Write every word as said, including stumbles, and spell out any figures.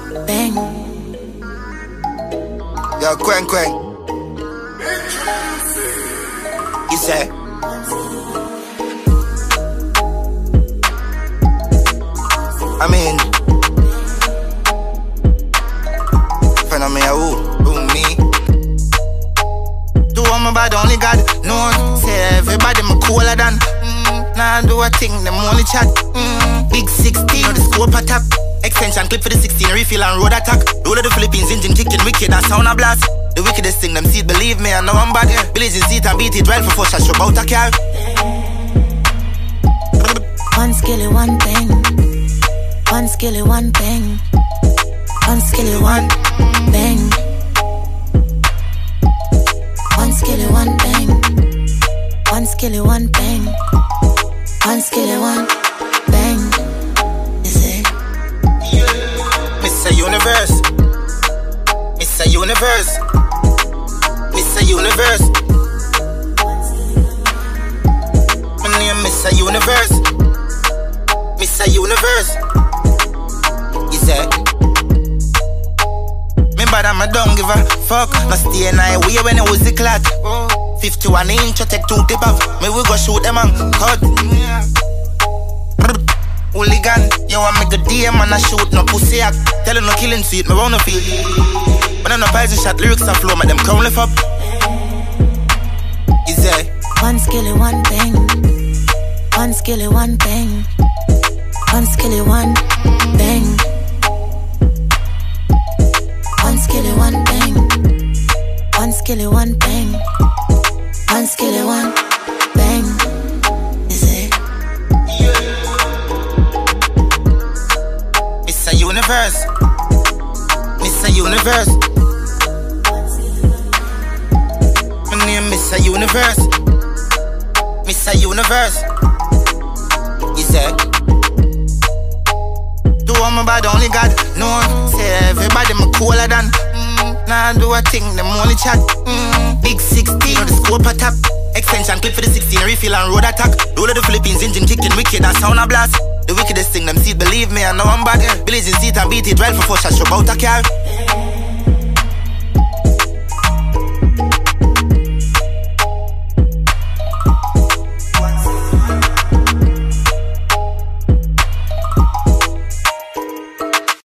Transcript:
bang. Yo, Quen Quen. You say? I mean, friend of me, who? Who me? Do all my bad, only God knows. Say everybody me cooler than. Mm, nah, do a thing, them only chat. Mm, big sixteen, on the scope a tap. Extension clip for the sixteen, refill and road attack. Roll of the Philippines, engine kicking wicked and sound a blast. The wickedest thing, them see it, believe me, I know I'm bad. Billy's in seat and beat it well for four shots, show out a car. One skilly, one thing. One skilly, one thing. One skilly, one bang. One skilly, one bang. One skilly, one bang. One skilly, one bang. You say? Mister Universe. Mister Universe. Mister Universe. My name Mister Universe. Mister Universe. You say? Me bad and I don't give a fuck. No stay in a way when it was the clock. fifty-one inch, I take two tip off. Me we go shoot them and cut. Hooligan, you want me go D M and I shoot no pussy act. Tell her no killing sweet, me wanna feel. But I'm no poison shot, lyrics and flow, make them crown lift up. Is there? One skilly, one bang. One skilly, one bang. One skilly, one bang. One skilly, one bang. One skilly, one bang. One skilly, one bang. Is it? Mister Universe. Mister Universe. My name Mister Universe. Mister Universe. Is that? Do all my bad, only God knows. Say everybody me cooler than. Mm, nah, do a thing, them only chat. Mm, big sixteen, on the scope a tap. Extension clip for the sixteen, refill and road attack. Roll of the Philippines, engine kicking wicked and sound a blast. The wickedest thing, them see it, believe me, I know I'm bad. Billy's in seat and beat it well for four shots, show out a car.